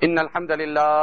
إن الحمد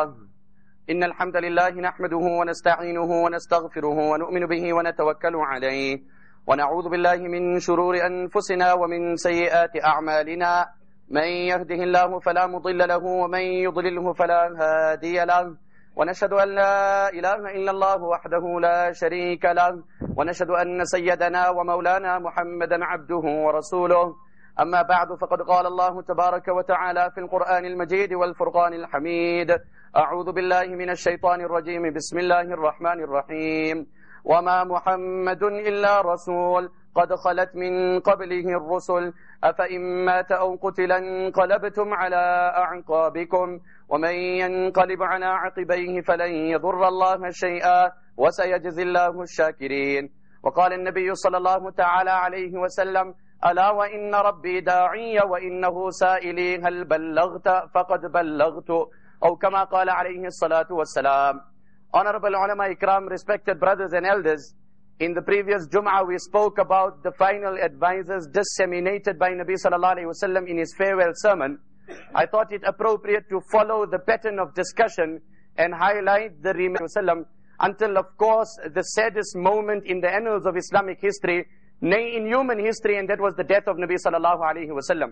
لله نحمده ونستعينه ونستغفره ونؤمن به ونتوكل عليه ونعوذ بالله من شرور أنفسنا ومن سيئات أعمالنا من يهده الله فلا مضل له ومن يضلله فلا هادي له ونشهد أن لا إله إلا الله وحده لا شريك له ونشهد أن سيدنا ومولانا محمدا عبده ورسوله أما بعد فقد قال الله تبارك وتعالى في القرآن المجيد والفرقان الحميد أعوذ بالله من الشيطان الرجيم بسم الله الرحمن الرحيم وما محمد إلا رسول قد خلت من قبله الرسل أفإن مات أو قتل انقلبتم على أعقابكم ومن ينقلب على عقبيه فلن يضر الله شيئا وسيجزي الله الشاكرين. وقال النبي صلى الله تعالى عليه وسلم ألا وإن ربي داعي وإنه سائلي هل بلغت فقد بلغت أو كما قال عليه الصلاة والسلام. Honorable ulama ikram, respected brothers and elders, in the previous Jum'ah we spoke about the final advices disseminated by Nabi sallallahu alayhi wasallam in his farewell sermon. I thought it appropriate to follow the pattern of discussion and highlight the remaining until, of course, the saddest moment in the annals of Islamic history, nay, in human history, and that was the death of Nabi sallallahu alayhi wasallam.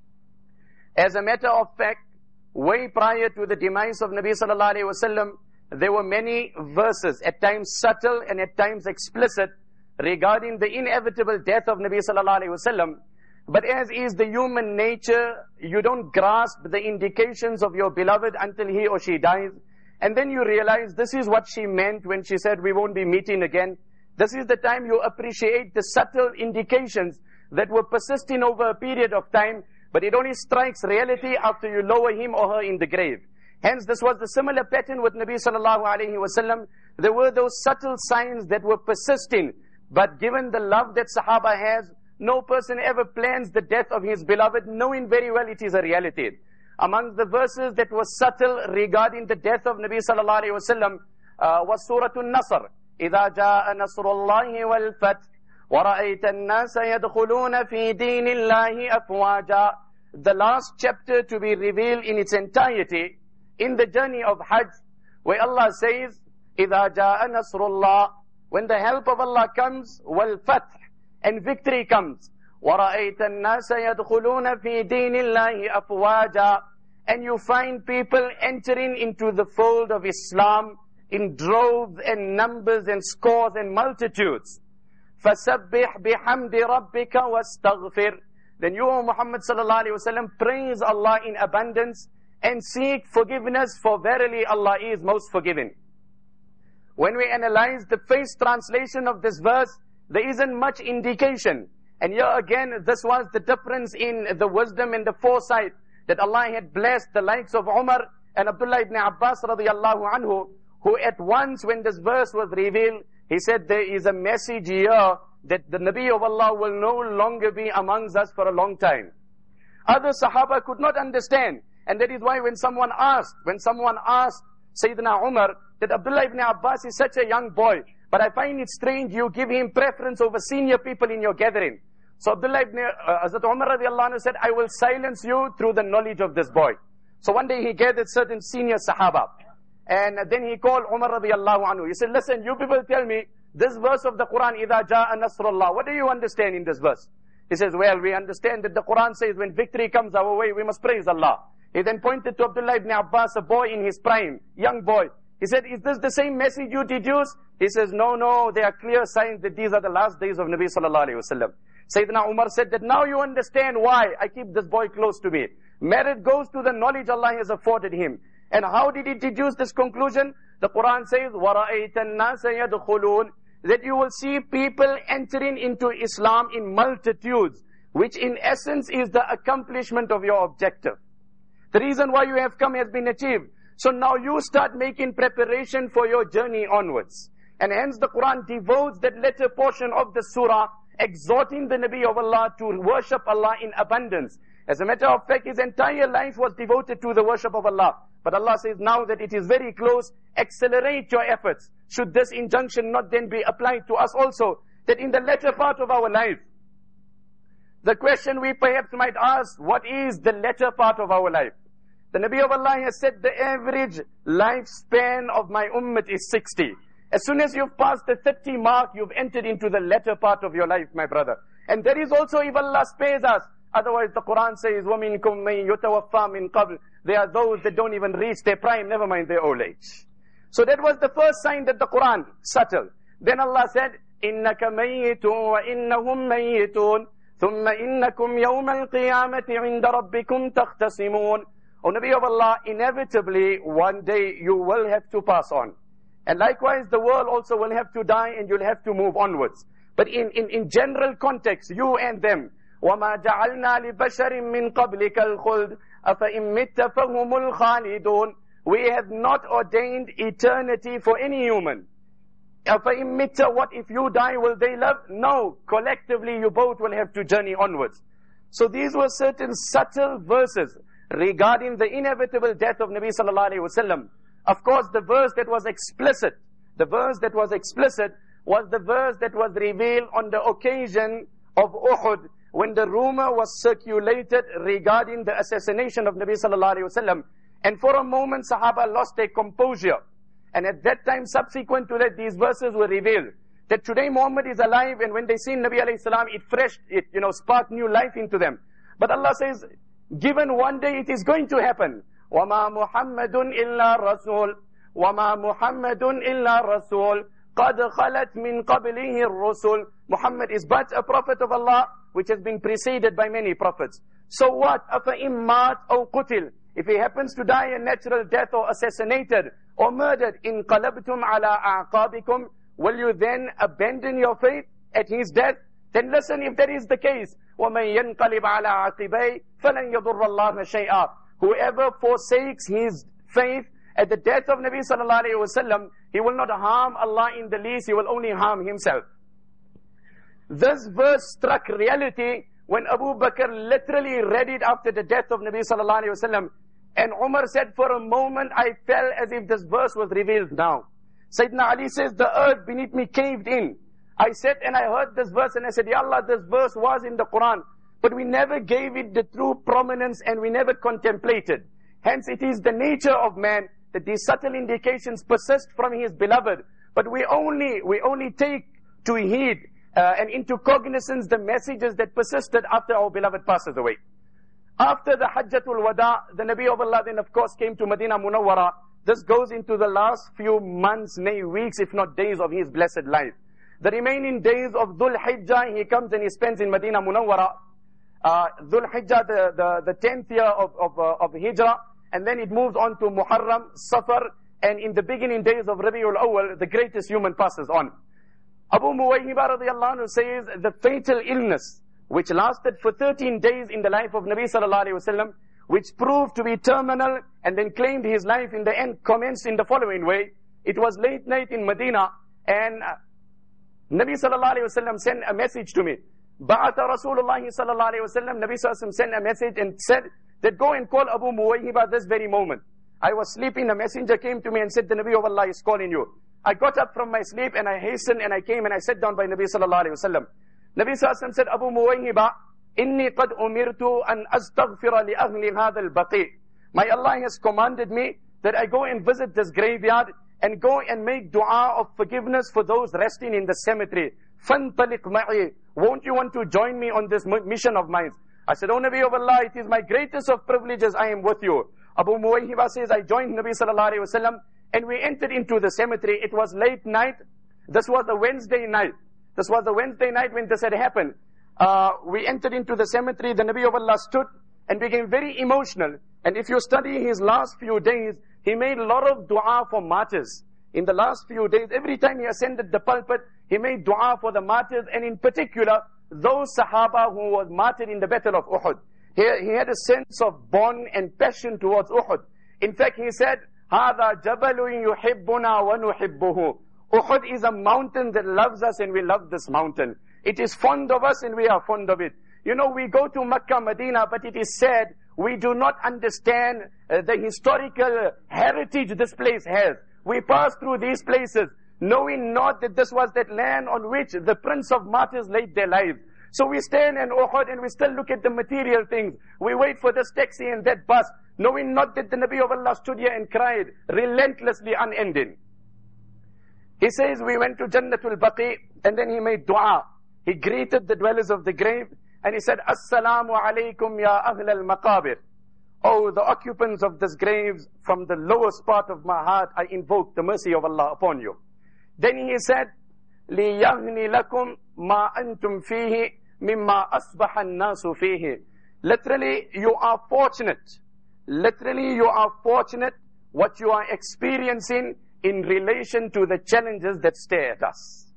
As a matter of fact, way prior to the demise of Nabi sallallahu alayhi wasallam, there were many verses, at times subtle and at times explicit, regarding the inevitable death of Nabi sallallahu alayhi wasallam. But as is the human nature, you don't grasp the indications of your beloved until he or she dies. And then you realize this is what she meant when she said we won't be meeting again. This is the time you appreciate the subtle indications that were persisting over a period of time, but it only strikes reality after you lower him or her in the grave. Hence, this was the similar pattern with Nabi sallallahu alayhi wasallam. There were those subtle signs that were persisting, but given the love that Sahaba has, no person ever plans the death of his beloved, knowing very well it is a reality. Amongst the verses that were subtle regarding the death of Nabi sallallahu alayhi wasallam was Surah An-Nasr. إِذَا جَاءَ نَصْرُ اللَّهِ وَالْفَتْحِ وَرَأَيْتَ النَّاسَ يَدْخُلُونَ فِي دِينِ اللَّهِ أَفْوَاجًا. The last chapter to be revealed in its entirety in the journey of Hajj, where Allah says, إِذَا جَاءَ نَصْرُ اللَّهِ, when the help of Allah comes, وَالْفَتْحِ, and victory comes, وَرَأَيْتَ النَّاسَ يَدْخُلُونَ فِي دِينِ اللَّهِ أَفْوَاجًا, and you find people entering into the fold of Islam in droves and numbers and scores and multitudes. فَسَبِّحْ بِحَمْدِ رَبِّكَ وَاسْتَغْفِرْ. Then you, O Muhammad sallallahu alayhi wa sallam, praise Allah in abundance and seek forgiveness, for verily Allah is most forgiving. When we analyze the face translation of this verse, there isn't much indication. And here again, this was the difference in the wisdom and the foresight that Allah had blessed the likes of Umar and Abdullah ibn Abbas radiyallahu anhu, who at once when this verse was revealed, he said there is a message here that the Nabi of Allah will no longer be amongst us for a long time. Other Sahaba could not understand. And that is why when someone asked Sayyidina Umar that Abdullah ibn Abbas is such a young boy, but I find it strange you give him preference over senior people in your gathering. So Abdullah ibn Hazrat Umar radiallahu anhu said, I will silence you through the knowledge of this boy. So one day he gathered certain senior Sahaba. And then he called Umar radiallahu anhu. He said, listen, you people tell me, this verse of the Quran, إِذَا جَاءَ نَصْرُ اللَّهِ, what do you understand in this verse? He says, well, we understand that the Quran says when victory comes our way, we must praise Allah. He then pointed to Abdullah ibn Abbas, a boy in his prime, young boy. He said, is this the same message you deduce? He says, no, there are clear signs that these are the last days of Nabi sallallahu alayhi wasallam. Sayyidina Umar said that now you understand why I keep this boy close to me. Merit goes to the knowledge Allah has afforded him. And how did he deduce this conclusion? The Quran says, وَرَأَيْتَ النَّاسَ يَدْخُلُونَ, that you will see people entering into Islam in multitudes, which in essence is the accomplishment of your objective. The reason why you have come has been achieved. So now you start making preparation for your journey onwards. And hence the Quran devotes that latter portion of the surah, exhorting the Nabi of Allah to worship Allah in abundance. As a matter of fact, his entire life was devoted to the worship of Allah. But Allah says now that it is very close, accelerate your efforts. Should this injunction not then be applied to us also, that in the latter part of our life, the question we perhaps might ask, what is the latter part of our life? The Nabi of Allah has said the average lifespan of my ummah is 60. As soon as you've passed the 30 mark, you've entered into the latter part of your life, my brother. And there is also, if Allah spares us, otherwise the Quran says, وَمِنْكُمْ مَنْ يُتَوَفَّى مِنْ قَبْلِ. There are those that don't even reach their prime, never mind their old age. So that was the first sign that the Quran subtle. Then Allah said, إِنَّكَ مَيِّتٌ وَإِنَّهُمْ مَيِّتُونَ ثُمَّ إِنَّكُمْ يَوْمَ الْقِيَامَةِ عِنْدَ رَبِّكُمْ تَخْتَصِمُونَ. O Nabi of Allah, inevitably one day you will have to pass on. And likewise the world also will have to die and you'll have to move onwards. But in general context, you and them, وَمَا جَعَلْنَا لِبَشَرٍ مِّن قَبْلِكَ الْخُلْدِ أَفَإِن مِّتَّ فَهُمُ الْخَالِدُونَ. We have not ordained eternity for any human. أَفَإِن مِّتَّ, what if you die, will they live? No, collectively you both will have to journey onwards. So these were certain subtle verses regarding the inevitable death of Nabi sallallahu alaihi wasallam. Of course, the verse that was explicit was the verse that was revealed on the occasion of Uhud, when the rumor was circulated regarding the assassination of Nabi sallallahu alaihi wasallam. And for a moment, Sahaba lost their composure. And at that time, subsequent to that, these verses were revealed. That today Muhammad is alive, and when they see Nabi alayhi salam, it sparked new life into them. But Allah says, given one day it is going to happen. وَمَا مُحَمَّدٌ إِلَّا رَسُولٌ وَمَا مُحَمَّدٌ إِلَّا رَسُولٌ قَدْ خَلَتْ مِنْ قَبْلِهِ الرُّسُلُ. Muhammad is but a prophet of Allah, which has been preceded by many prophets. So what? أَفَإِن مَّاتْ أَوْ قُتِلْ. If he happens to die a natural death or assassinated or murdered, إِن قَلَبْتُمْ عَلَىٰ أَعْقَابِكُمْ. Will you then abandon your faith at his death? Then listen, if that is the case, وَمَن يَنْقَلِبْ عَلَىٰ عَقِبَيْهِ فَلَنْ يَضُرَّ اللَّهَ شَيْئًا. Whoever forsakes his faith at the death of Nabi sallallahu alaihi wasallam, he will not harm Allah in the least, he will only harm himself. This verse struck reality when Abu Bakr literally read it after the death of Nabi sallallahu alaihi wasallam. And Umar said, for a moment I felt as if this verse was revealed now. Sayyidina Ali says, the earth beneath me caved in. I sat and I heard this verse and I said, Ya Allah, this verse was in the Quran, but we never gave it the true prominence and we never contemplated. Hence it is the nature of man that these subtle indications persist from his beloved, but we only take to heed and into cognizance the messages that persisted after our beloved passes away. After the Hajjatul Wada, the Nabi of Allah then of course came to Medina Munawwara. This goes into the last few months, nay weeks, if not days of his blessed life. The remaining days of Dhul Hijjah, he comes and he spends in Medina Munawwara. Dhul Hijjah, the 10th year of Hijrah, and then it moves on to Muharram, Safar, and in the beginning days of Rabiul Awwal, the greatest human passes on. Abu Muwayhiba radiallahu anhu says, the fatal illness, which lasted for 13 days in the life of Nabi sallallahu alaihi wasallam, which proved to be terminal and then claimed his life in the end, commenced in the following way. It was late night in Medina, and Nabi sallallahu alaihi wasallam sent a message to me. Ba'atha Rasulullah sallallahu alaihi wasallam, Nabi sallallahu alaihi wasallam sent a message and said that go and call Abu Muwayhiba this very moment. I was sleeping, a messenger came to me and said, the Nabi of Allah is calling you. I got up from my sleep and I hastened and I came and I sat down by Nabi sallallahu alaihi wasallam. Nabi sallallahu alaihi wasallam said, Abu Muwayhiba, inni qad umirtu an astaghfira li ahli hadha al-baqi. My Allah has commanded me that I go and visit this graveyard and go and make dua of forgiveness for those resting in the cemetery. فَانْطَلِقْ مَعِي. Won't you want to join me on this mission of mine? I said, O Nabi of Allah, it is my greatest of privileges, I am with you. Abu Muwayhiba says, I joined Nabi sallallahu alaihi wasallam and we entered into the cemetery. It was late night. This was a Wednesday night. This was the Wednesday night when this had happened. We entered into the cemetery. The Nabi of Allah stood and became very emotional. And if you study his last few days, he made a lot of dua for martyrs. In the last few days, every time he ascended the pulpit, he made dua for the martyrs, and in particular, those Sahaba who was martyred in the battle of Uhud. He had a sense of bond and passion towards Uhud. In fact, he said, هَذَا جَبَلٌ يُحِبُّنَا وَنُحِبُّهُ. Uhud is a mountain that loves us and we love this mountain. It is fond of us and we are fond of it. You know, we go to Makkah, Medina, but it is said we do not understand the historical heritage this place has. We pass through these places knowing not that this was that land on which the Prince of Martyrs laid their lives. So we stand in Uhud and we still look at the material things. We wait for this taxi and that bus, knowing not that the Nabi of Allah stood here and cried, relentlessly unending. He says, we went to Jannatul Baqi, and then he made dua. He greeted the dwellers of the grave, and he said, Assalamu alaikum ya ahl al-maqabir. Oh, the occupants of this grave, from the lowest part of my heart, I invoke the mercy of Allah upon you. Then he said, لِيَغْنِ لَكُمْ مَا أَنْتُمْ فِيهِ مِمَّا أَصْبَحَ النَّاسُ فِيهِ. Literally, you are fortunate. Literally, you are fortunate what you are experiencing in relation to the challenges that stare at us.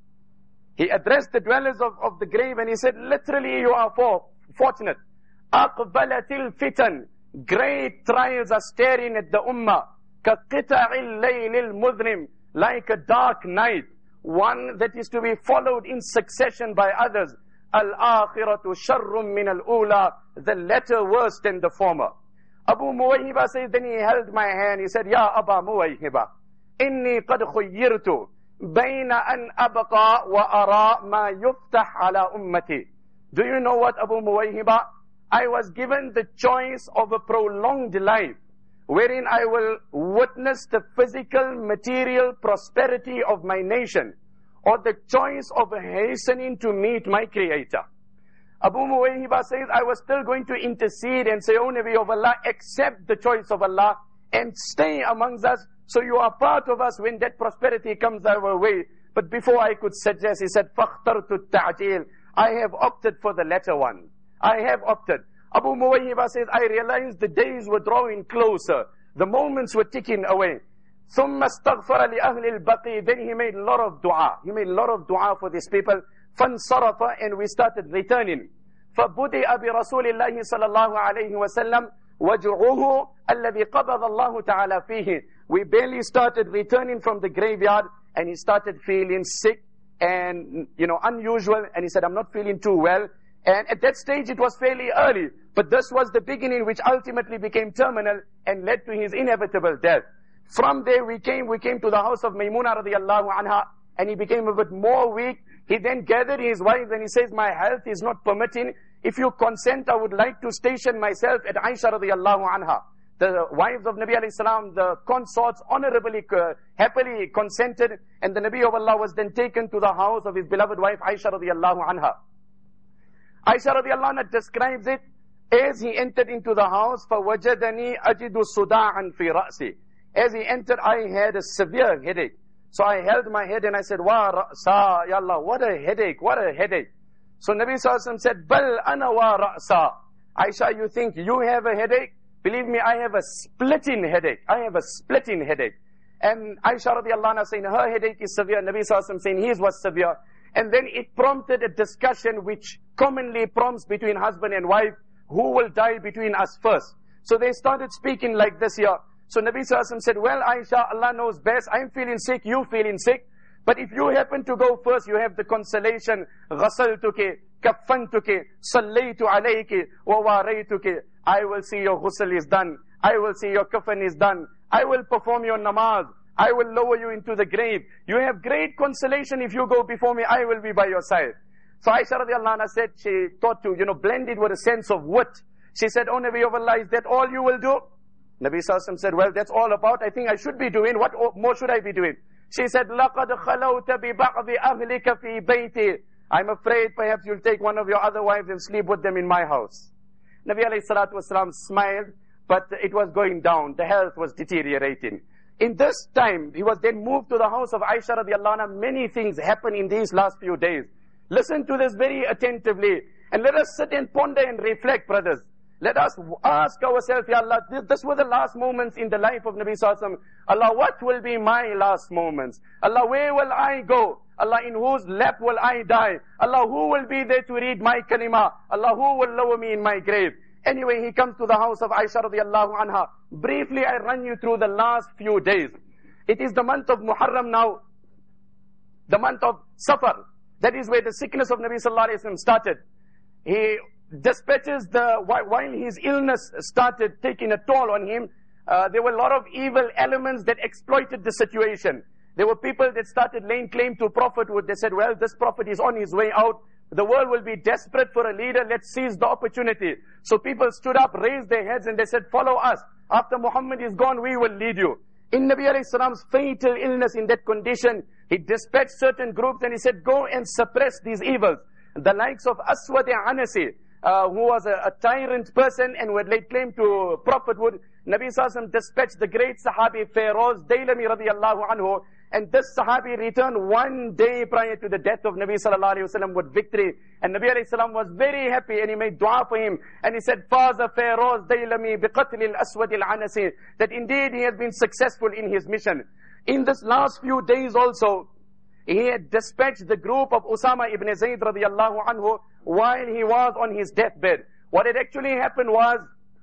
He addressed the dwellers of the grave and he said, literally, you are fortunate. أَقْبَلَتِ الْفِتَنِ. Great trials are staring at the ummah. كَقِطَعِ اللَّيْلِ الْمُظْلِمِ. Like a dark night. One that is to be followed in succession by others. Al-akhiratu sharrum min al-ula. The latter worse than the former. Abu Muwayhiba says, then he held my hand. He said, Ya Aba Muwayhiba, inni qad khuyyirtu bayna an abqa wa ara ma yuftah ala ummati. Do you know what, Abu Muwayhiba? I was given the choice of a prolonged life, wherein I will witness the physical, material prosperity of my nation, or the choice of hastening to meet my Creator. Abu Muwayhiba says, I was still going to intercede and say, O Nabi of Allah, accept the choice of Allah and stay amongst us, so you are part of us when that prosperity comes our way. But before I could suggest, he said, فَاخْتَرْتُ التَّعْجِيلِ. I have opted for the latter one. I have opted. Abu Muwayhiba says, I realized the days were drawing closer. The moments were ticking away. ثُمَّ اسْتَغْفَرَ لِأَهْلِ الْبَقِي. Then he made a lot of dua. He made a lot of dua for these people. فَانْصَرَفَ. And we started returning. فَبُدِئَ بِرَسُولِ اللَّهِ صَلَى اللَّهُ عَلَيْهِ وَسَلَّمْ وَجُعُوهُ الَّذِي قَبَضَ اللَّهُ تَعَالَى فِيهِ. We barely started returning from the graveyard, and he started feeling sick and, unusual. And he said, I'm not feeling too well. And at that stage, it was fairly early. But this was the beginning, which ultimately became terminal and led to his inevitable death. From there, we came to the house of Maymuna radiallahu anha, and he became a bit more weak. He then gathered his wives and he says, my health is not permitting. If you consent, I would like to station myself at Aisha radiallahu anha. The wives of Nabi alayhi salam, the consorts, honorably, happily consented. And the Nabi of Allah was then taken to the house of his beloved wife, Aisha radiallahu anha. Aisha radiallahu anha describes it, as he entered into the house, فَوَجَدَنِي أَجِدُ صُدَاعًا فِي رَأْسِي. As he entered, I had a severe headache. So I held my head and I said, wa ra'sa, ya Allah, what a headache, what a headache. So Nabi sallallahu alaihi wasallam said, bal ana wa ra'sa. Aisha, you think you have a headache? Believe me, I have a splitting headache. I have a splitting headache. And Aisha radiallahu anha saying her headache is severe. Nabi sallallahu alaihi wasallam saying his was severe. And then it prompted a discussion which commonly prompts between husband and wife, who will die between us first. So they started speaking like this here. So Nabi sallallahu alaihi wasallam said, well, Aisha, Allah knows best. I'm feeling sick, you feeling sick. But if you happen to go first, you have the consolation. غَسَلْتُكِ كَفَّنْتُكِ صَلَّيْتُ عَلَيْكِ وَوَارَيْتُكِ. I will see your ghusl is done. I will see your kafan is done. I will perform your namaz. I will lower you into the grave. You have great consolation if you go before me. I will be by your side. So Aisha radiallahu anha said, she thought to, blend it with a sense of wit. She said, oh Nabi of Allah, is that all you will do? Nabi sallallahu alaihi wasallam said, well, that's all about. I think I should be doing. What more should I be doing? She said, لَقَدْ خَلَوْتَ بِبَعْضِ أَهْلِكَ فِي بَيْتِ. I'm afraid perhaps you'll take one of your other wives and sleep with them in my house. Nabi alayhi salatu wasalam smiled, but it was going down. The health was deteriorating. In this time, he was then moved to the house of Aisha radiallahu anha. Many things happened in these last few days. Listen to this very attentively. And let us sit and ponder and reflect, brothers. Let us ask ourselves, Ya Allah, this were the last moments in the life of Nabi sallallahu alaihi wasallam. Allah, what will be my last moments? Allah, where will I go? Allah, in whose lap will I die? Allah, who will be there to read my kalima? Allah, who will lower me in my grave? Anyway, he comes to the house of Aisha radiallahu anha. Briefly, I run you through the last few days. It is the month of Muharram now, the month of Safar. That is where the sickness of Nabi sallallahu alaihi wasallam started. He dispatches while his illness started taking a toll on him, there were a lot of evil elements that exploited the situation. There were people that started laying claim to prophethood. They said, well, this prophet is on his way out. The world will be desperate for a leader. Let's seize the opportunity. So people stood up, raised their heads, and they said, follow us. After Muhammad is gone, we will lead you. In Nabi alayhi salam's fatal illness, in that condition, he dispatched certain groups and he said, go and suppress these evils. The likes of Aswad Anasi, who was a tyrant person and would lay claim to prophethood. Nabi Sallallahu dispatched the great Sahabi Feroz Daylami radiallahu anhu, and this Sahabi returned one day prior to the death of Nabi Sallallahu Alaihi Wasallam with victory. And Nabi Alayhi Salam was very happy and he made dua for him. And he said, Faza Feroz Daylami biqatl al-Aswad al-Anasi, that indeed he has been successful in his mission. In this last few days also, he had dispatched the group of Usama ibn Zayd radiallahu anhu while he was on his deathbed. What had actually happened was,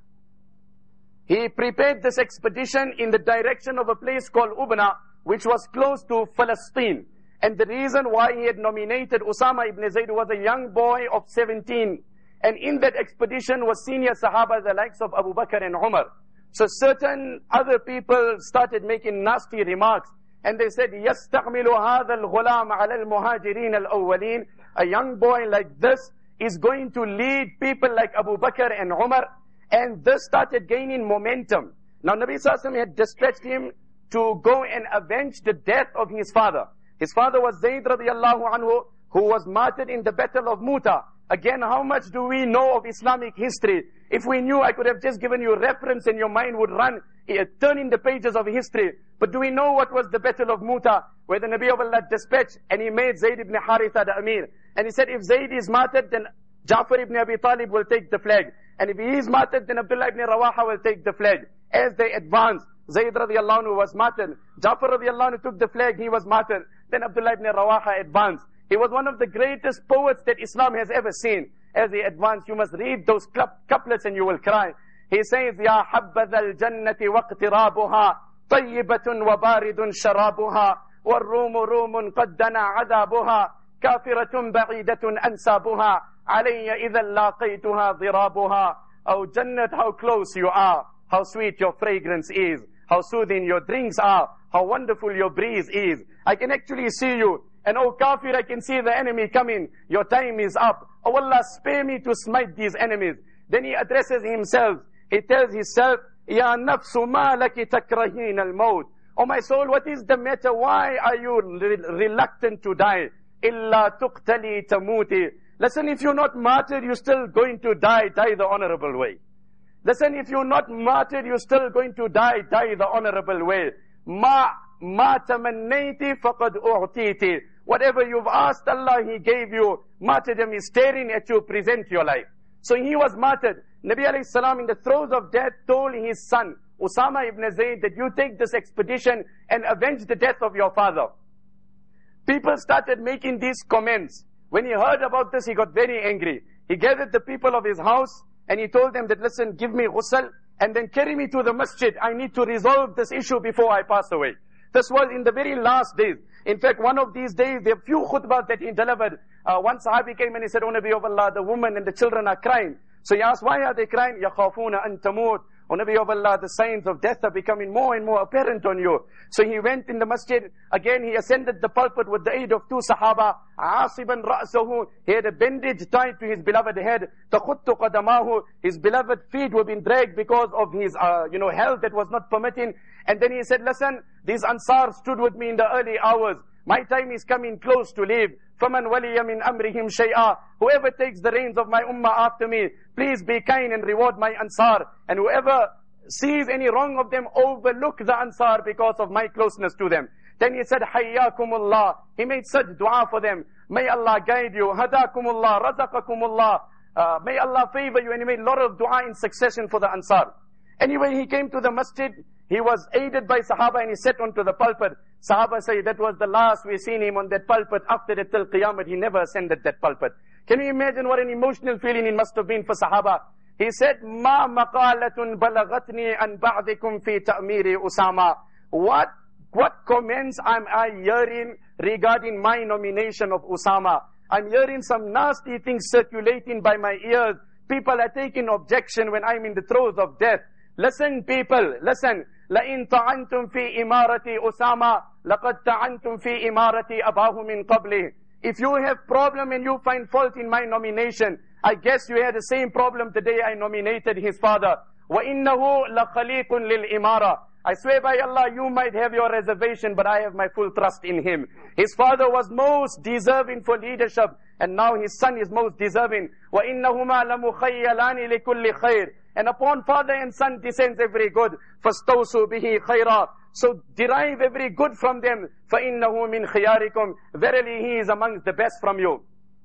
he prepared this expedition in the direction of a place called Ubna, which was close to Palestine. And the reason why he had nominated Usama ibn Zayd was a young boy of 17. And in that expedition was senior Sahaba, the likes of Abu Bakr and Umar. So certain other people started making nasty remarks. And they said, يَسْتَعْمِلُ هَذَا الْغُلَامَ عَلَى الْمُهَاجِرِينَ الْأَوَّلِينَ. A young boy like this is going to lead people like Abu Bakr and Umar. And this started gaining momentum. Now Nabi Sallallahu Alaihi Wasallam had dispatched him to go and avenge the death of his father. His father was Zayd radiallahu anhu, who was martyred in the battle of Muta. Again, how much do we know of Islamic history? If we knew, I could have just given you reference and your mind would run, turning the pages of history. But do we know what was the battle of Muta, where the Nabi of Allah dispatched and he made Zayd ibn Haritha the Amir. And he said, if Zayd is martyred, then Ja'far ibn Abi Talib will take the flag. And if he is martyred, then Abdullah ibn Rawaha will take the flag. As they advanced, Zayd radiallahu anhu was martyred. Ja'far radiallahu anhu took the flag, he was martyred. Then Abdullah ibn Rawaha advanced. He was one of the greatest poets that Islam has ever seen. As he advanced, you must read those couplets and you will cry. He says, Ya habbadha al-jannati waqtirabuha, tayyibatun wa baridun sharabuha, والروم روم قد دنا عذابها, كافرة بعيدة أنسابها, علي إذا لاقيتها ضرابها. Oh Jannat, how close you are, how sweet your fragrance is, how soothing your drinks are, how wonderful your breeze is. I can actually see you. And oh Kafir, I can see the enemy coming. Your time is up. Oh Allah, spare me to smite these enemies. Then he addresses himself. He tells himself, Ya nafsu ma laki takrahin al-maut. Oh my soul, what is the matter? Why are you reluctant to die? Illa tuqtali tamuti. Listen, if you're not martyred, you're still going to die. Die the honorable way. Listen, if you're not martyred, you're still going to die. Die the honorable way. Ma tamannayti faqad u'titi. Whatever you've asked Allah, He gave you. Martyrdom is staring at you. Present your life. So he was martyred. Nabi alayhi salam, in the throes of death, told his son, Usama ibn Zayd, that you take this expedition and avenge the death of your father. People started making these comments. When he heard about this, he got very angry. He gathered the people of his house and he told them that, listen, give me ghusl and then carry me to the masjid. I need to resolve this issue before I pass away. This was in the very last days. In fact, one of these days, there are few khutbahs that he delivered. One Sahabi came and he said, O Nabi of Allah, the woman and the children are crying. So he asked, why are they crying? يَخَافُونَ أَن تَمُوتُ. O Nabi of Allah, the signs of death are becoming more and more apparent on you. So he went in the masjid. Again, he ascended the pulpit with the aid of two Sahaba. عَاصِبًا رَأْسَهُ. He had a bandage tied to his beloved head. تَخُطُّ قَدَمَاهُ. His beloved feet were being dragged because of his health that was not permitting. And then he said, listen, these Ansar stood with me in the early hours. My time is coming close to leave. فَمَنْ وَلِيَ مِنْ أَمْرِهِمْ شَيْئًا. Whoever takes the reins of my ummah after me, please be kind and reward my Ansar. And whoever sees any wrong of them, overlook the Ansar because of my closeness to them. Then he said, حَيَّاكُمُ. He made such dua for them. May Allah guide you. هَدَاكُمُ اللَّهِ رَزَقَكُمُ. May Allah favor you. And he made a lot of dua in succession for the Ansar. Anyway, he came to the masjid. He was aided by Sahaba and he sat onto the pulpit. Sahaba say that was the last we seen him on that pulpit. After that till Qiyamah, he never ascended that pulpit. Can you imagine what an emotional feeling it must have been for Sahaba? He said, Ma maqalatun balagatni an ba'dikum fi ta'miri Usama. What comments am I hearing regarding my nomination of Usama? I'm hearing some nasty things circulating by my ears. People are taking objection when I'm in the throes of death. Listen, people, listen. لَإِن طَعَنْتُمْ فِي إِمَارَةِ أُسَامَةَ لَقَدْ طَعَنْتُمْ فِي إِمَارَةِ أَبَاهُ مِنْ قَبْلِهِ. if you have problem and you find fault in my nomination, I guess you had the same problem the day I nominated his father. وَإِنَّهُ لَخَلِيقٌ لِلْإِمَارَةِ. I swear by Allah, you might have your reservation, but I have my full trust in him. His father was most deserving for leadership, and now his son is most deserving. وَإِنَّهُمَا لَمُخَيَّلَانِ لِكُلِّ خَيْرٍ. And upon father and son descends every good. فَاسْتَوْسُوا بِهِ خَيْرًا. So derive every good from them. فَإِنَّهُ مِنْ خِيَارِكُمْ. Verily he is amongst the best from you.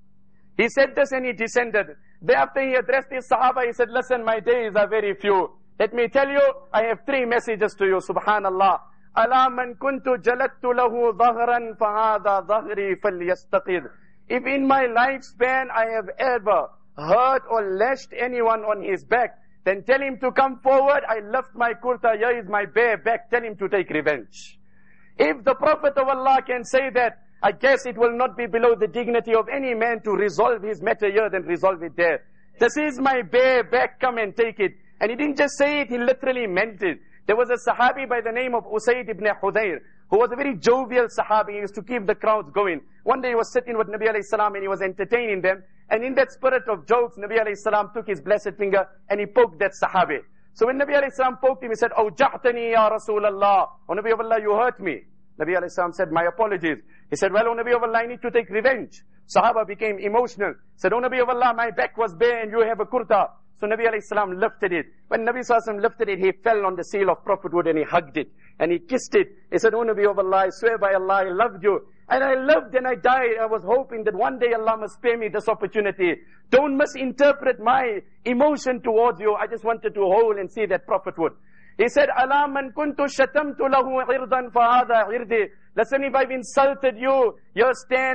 He said this and he descended. Thereafter he addressed his Sahaba. He said, listen, my days are very few. Let me tell you, I have 3 messages to you, subhanallah. أَلَا مَنْ كُنْتُ جَلَدْتُ لَهُ ظَهْرًا فَهَذَا ظَهْرِي فَلْيَسْتَقِذْ. If in my lifespan I have ever hurt or lashed anyone on his back, then tell him to come forward. I left my kurta, here is my bare back. Tell him to take revenge. If the Prophet of Allah can say that, I guess it will not be below the dignity of any man to resolve his matter here than resolve it there. This is my bare back, come and take it. And he didn't just say it, he literally meant it. There was a Sahabi by the name of Usayd ibn Hudayr, who was a very jovial Sahabi. He used to keep the crowds going. One day he was sitting with Nabi alayhi salam and he was entertaining them. And in that spirit of jokes, Nabi alayhi salam took his blessed finger and he poked that Sahabi. So when Nabi alayhi salam poked him, he said, "Awja'tani ya Rasulallah." Oh Nabi of Allah, you hurt me. Nabi alayhi salam said, "My apologies." He said, "Well, O Nabi of Allah, I need to take revenge." Sahaba became emotional. Said, "O Nabi of Allah, my back was bare and you have a kurta." So Nabi alayhi salam lifted it. When Nabi sallallahu alayhi wasallam lifted it, he fell on the seal of prophethood and he hugged it. And he kissed it. He said, "O Nabi of Allah, I swear by Allah, I loved you. And I loved and I died. I was hoping that one day Allah must spare me this opportunity. Don't misinterpret my emotion towards you. I just wanted to hold and see that prophethood." He said, "Ala man kuntu shatamtu lahu irdan fahada irdi." Listen, if I've insulted you, here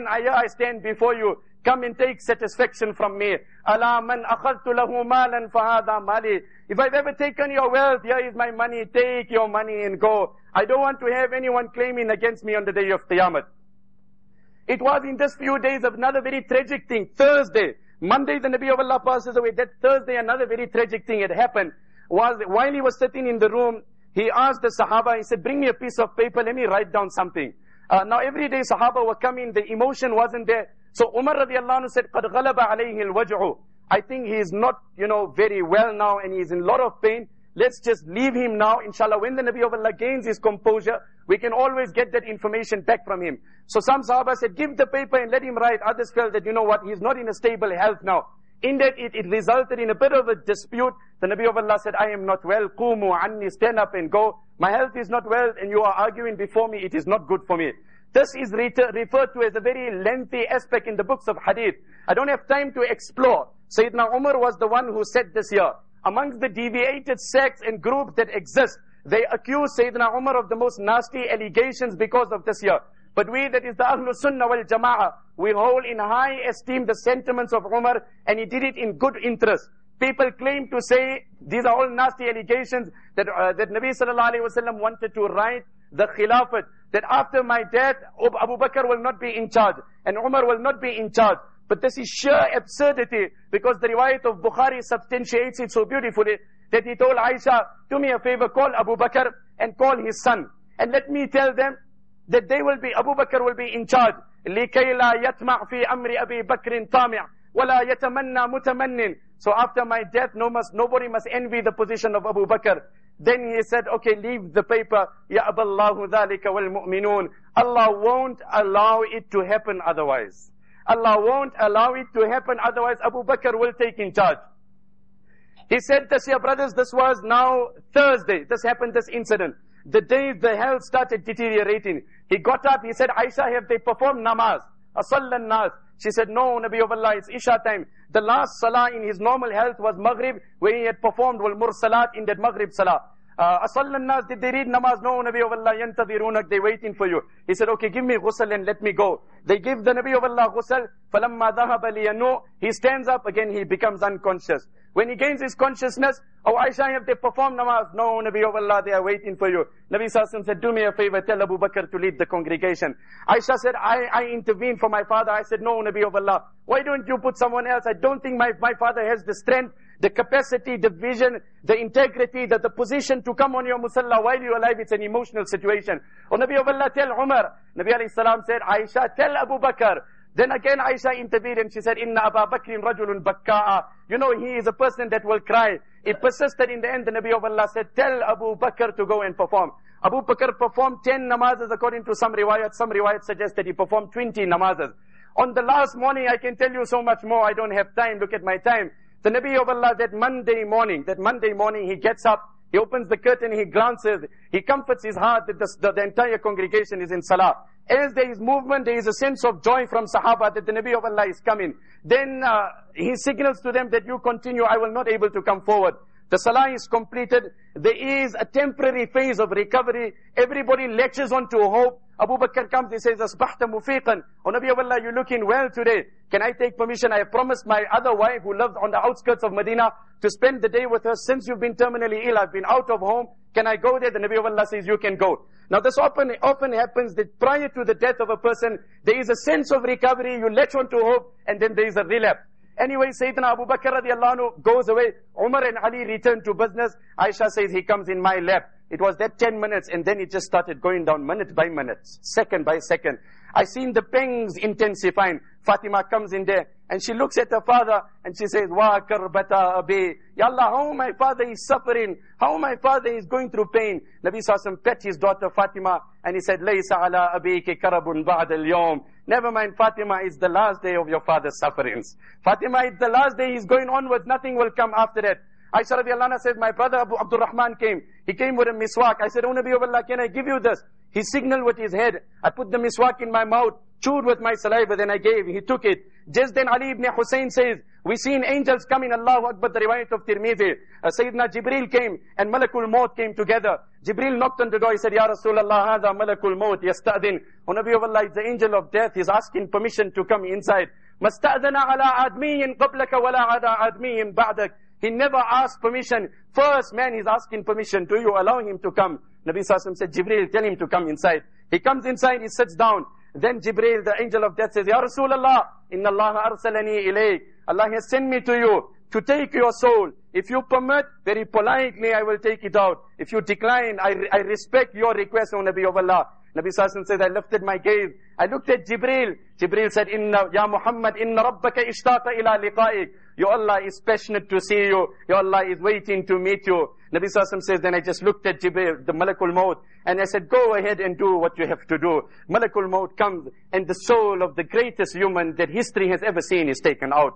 I stand before you. Come and take satisfaction from me. Ala man akhadtu lahu malan fahada mali. If I've ever taken your wealth, here is my money. Take your money and go. I don't want to have anyone claiming against me on the day of Qiyamah. It was in just few days of another very tragic thing. Thursday, Monday the Nabi of Allah passes away. That Thursday another very tragic thing had happened. Was while he was sitting in the room, he asked the Sahaba, he said, "Bring me a piece of paper, let me write down something." Now every day Sahaba were coming, the emotion wasn't there. So Umar radiallahu anhu said, "Qad ghalaba alayhi al-waj'u." I think he is not, very well now and he is in a lot of pain. Let's just leave him now. Inshallah, when the Nabi of Allah gains his composure, we can always get that information back from him. So some Sahaba said, "Give the paper and let him write." Others felt that, he's not in a stable health now. In that it resulted in a bit of a dispute. The Nabi of Allah said, "I am not well. Qumu anni, stand up and go. My health is not well and you are arguing before me. It is not good for me." This is referred to as a very lengthy aspect in the books of hadith. I don't have time to explore. Sayyidina Umar was the one who said this here. Amongst the deviated sects and groups that exist, they accuse Sayyidina Umar of the most nasty allegations because of this here. But we, that is the Ahlul Sunnah wal Jama'ah, we hold in high esteem the sentiments of Umar, and he did it in good interest. People claim to say, these are all nasty allegations, that Nabi sallallahu alayhi wa sallam wanted to write the Khilafat, that after my death, Abu Bakr will not be in charge, and Umar will not be in charge. But this is sheer absurdity, because the riwayat of Bukhari substantiates it so beautifully, that he told Aisha, "Do me a favor, call Abu Bakr and call his son, and let me tell them that Abu Bakr will be in charge. لِكَيْ لَا يَتْمَعْ فِي أَمْرِ أَبِي بَكْرٍ طَامِعٍ وَلَا يَتَمَنَّى مُتَمَنٍّ." So after my death, nobody must envy the position of Abu Bakr. Then he said, "Okay, leave the paper. يَأْبَى اللَّهُ ذَلِكَ وَالْمُؤْمِنُونَ." Allah won't allow it to happen otherwise. Allah won't allow it to happen otherwise. Abu Bakr will take in charge. He said this here, brothers, this was now Thursday. This happened, this incident. The day the health started deteriorating, he got up, he said, "Aisha, have they performed namaz? Asallan nas?" She said, "No, Nabi of Allah, it's Isha time." The last salah in his normal health was Maghrib, where he had performed wal mursalat in that Maghrib salah. Asallan nas, did they read namaz? "No, Nabi of Allah, yantadirunak, they're waiting for you." He said, "Okay, give me ghusl and let me go." They give the Nabi of Allah ghusl. فَلَمَّا ذَهَبَ لِيَنُّ, he stands up again, he becomes unconscious. When he gains his consciousness, "Oh Aisha, have they performed namaz?" "No, Nabi of Allah, they are waiting for you." Nabi sallallahu alaihi wasallam said, "Do me a favor, tell Abu Bakr to lead the congregation." Aisha said, I intervened for my father. I said, "No, Nabi of Allah, why don't you put someone else? I don't think my father has the strength, the capacity, the vision, the integrity, the position to come on your musalla while you're alive. It's an emotional situation." "Oh Nabi of Allah, tell Umar." Nabi alayhi salam said, "Aisha, tell Abu Bakr Then again Aisha intervened and she said, Inna Aba Bakrin rajulun bakka'a. You know, he is a person that will cry. It persisted. In the end, the Nabi of Allah said, tell Abu Bakr to go and perform. Abu Bakr performed 10 namazes according to some riwayat. Some riwayat suggest that he performed 20 namazes. On the last morning, I can tell you so much more. I don't have time. Look at my time. The Nabi of Allah, that Monday morning, he gets up, he opens the curtain, he glances, he comforts his heart that the entire congregation is in salah. As there is movement, there is a sense of joy from Sahaba that the Nabi of Allah is coming. Then he signals to them that you continue, I will not able to come forward. The salah is completed. There is a temporary phase of recovery. Everybody latches on to hope. Abu Bakr comes, he says, Asbahta mufiqan. Oh Nabi of Allah, you're looking well today. Can I take permission? I have promised my other wife who lives on the outskirts of Medina to spend the day with her. Since you've been terminally ill, I've been out of home. Can I go there? The Nabi of Allah says, you can go. Now this often happens that prior to the death of a person, there is a sense of recovery, you latch on to hope, and then there is a relapse. Anyway, Sayyidina Abu Bakr radiallahu anhu goes away. Umar and Ali return to business. Aisha says, he comes in my lap. It was that 10 minutes, and then it just started going down minute by minute, second by second. I seen the pangs intensifying. Fatima comes in there, and she looks at her father, and she says, Wa karbata abi. Ya Allah, how my father is suffering, how my father is going through pain. Nabi Sallallahu pet his daughter Fatima, and he said, Laysa ala abiki karabun ba'd al-yawm. Never mind, Fatima, it's the last day of your father's sufferings. Fatima, it's the last day, he's going onwards, nothing will come after that. Aisha radiallahu anha said, my brother Abu Abdul Rahman came. He came with a miswak. I said, O Nabi of Allah, can I give you this? He signaled with his head. I put the miswak in my mouth, chewed with my saliva, then I gave. He took it. Just then Ali ibn Hussein says, we seen angels coming, Allahu Akbar, the riwayat of Tirmidhi. Sayyidina Jibreel came and Malakul Maut came together. Jibreel knocked on the door. He said, Ya Rasulullah, hadha Malakul Maut yasta'din. O Nabi of Allah, it's the angel of death. He's asking permission to come inside. Masta'dana ala admiyin qablaka wala ala admiyin ba'dak. He never asked permission. First man is asking permission to you, allowing him to come. Nabi Sallallahu said, Jibreel, tell him to come inside. He comes inside, he sits down. Then Jibreel, the angel of death, says, Ya Rasulullah, inna Allah arsalani ilayk. Allah has sent me to you to take your soul. If you permit, very politely I will take it out. If you decline, I respect your request, O Nabi of Allah. Nabi Sallallahu says, I lifted my gaze. I looked at Jibreel. Jibreel said, Ya Muhammad, inna rabbaka ishtaqa ila liqa'ik. Your Allah is passionate to see you. Your Allah is waiting to meet you. Nabi Sallallahu says, then I just looked at Jibreel, the Malakul Maut, and I said, go ahead and do what you have to do. Malakul Maut comes, and the soul of the greatest human that history has ever seen is taken out.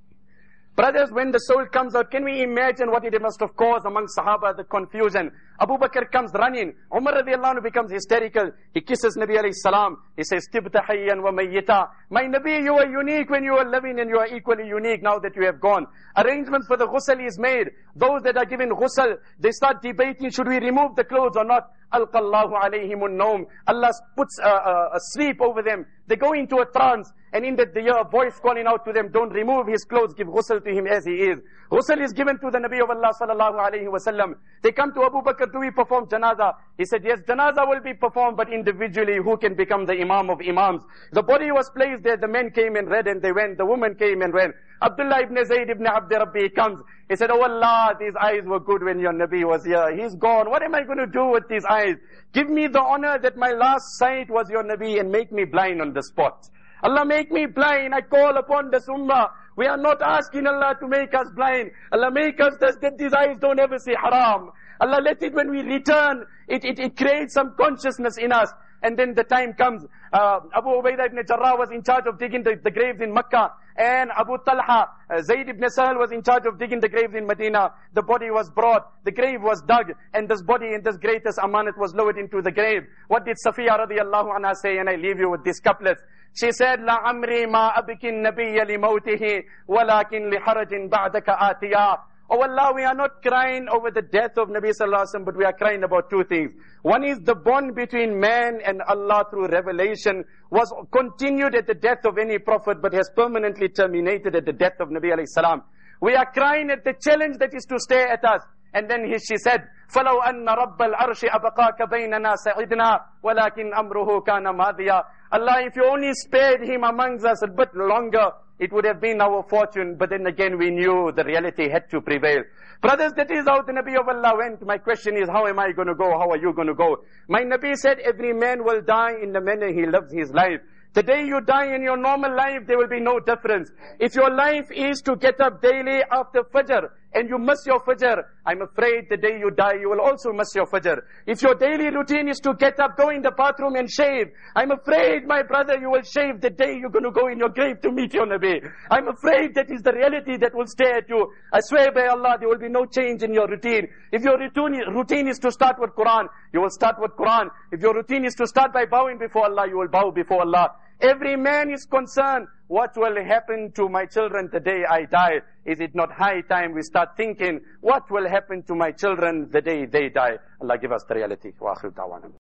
Brothers, when the soul comes out, can we imagine what it must have caused among Sahaba, the confusion? Abu Bakr comes running. Umar radiallahu anhu becomes hysterical. He kisses Nabi alayhi salam. He says, Tibta hayyan wa mayyita. My Nabi, you are unique when you are living, and you are equally unique now that you have gone. Arrangements for the ghusl is made. Those that are given ghusl, they start debating, should we remove the clothes or not? Alqallahu alayhimun nawm. Allah puts a sleep over them. They go into a trance. And in that, they hear a voice calling out to them, don't remove his clothes, give ghusl to him as he is. Ghusl is given to the Nabi of Allah sallallahu alayhi wa sallam. They come to Abu Bakr, do we perform janazah? He said, yes, janazah will be performed, but individually, who can become the imam of imams? The body was placed there, the men came and read and they went, the women came and went. Abdullah ibn Zayd ibn Abd Rabbi comes. He said, oh Allah, these eyes were good when your Nabi was here. He's gone. What am I going to do with these eyes? Give me the honor that my last sight was your Nabi and make me blind on the spot. Allah, make me blind. I call upon the Ummah. We are not asking Allah to make us blind. Allah, make us that these eyes don't ever say haram. Allah, let it, when we return, it creates some consciousness in us. And then the time comes. Abu Ubaidah ibn Jarrah was in charge of digging the graves in Makkah. And Abu Talha, Zayd ibn Sahal was in charge of digging the graves in Medina. The body was brought. The grave was dug. And this body in this greatest amanat was lowered into the grave. What did Safiya radiallahu anha say? And I leave you with these couplets. She said, La amri ma abikin nabiyya li mawtihi, walakin li harajin ba'daka atiya. Oh Allah, we are not crying over the death of Nabi Sallallahu Alaihi Wasallam, but we are crying about two things. One is the bond between man and Allah through revelation was continued at the death of any prophet, but has permanently terminated at the death of Nabi Alayhi Salam. We are crying at the challenge that is to stay at us. And then she said, فَلَوْ أَنَّ رَبَّ الْعَرْشِ أَبَقَاكَ بَيْنَنَا سَعِدْنَا وَلَكِنْ أَمْرُهُ كَانَ مَاضِيًا. Allah, if you only spared him amongst us a bit longer, it would have been our fortune. But then again, we knew the reality had to prevail. Brothers, that is how the Nabi of Allah went. My question is, how am I going to go? How are you going to go? My Nabi said, every man will die in the manner he lives his life. The day you die in your normal life, there will be no difference. If your life is to get up daily after Fajr, and you miss your Fajr, I'm afraid the day you die, you will also miss your Fajr. If your daily routine is to get up, go in the bathroom and shave, I'm afraid, my brother, you will shave the day you're going to go in your grave to meet your Nabi. I'm afraid that is the reality that will stay at you. I swear by Allah, there will be no change in your routine. If your routine is to start with Quran, you will start with Quran. If your routine is to start by bowing before Allah, you will bow before Allah. Every man is concerned, what will happen to my children the day I die? Is it not high time we start thinking, what will happen to my children the day they die? Allah give us the reality. Wa akhir da'wana.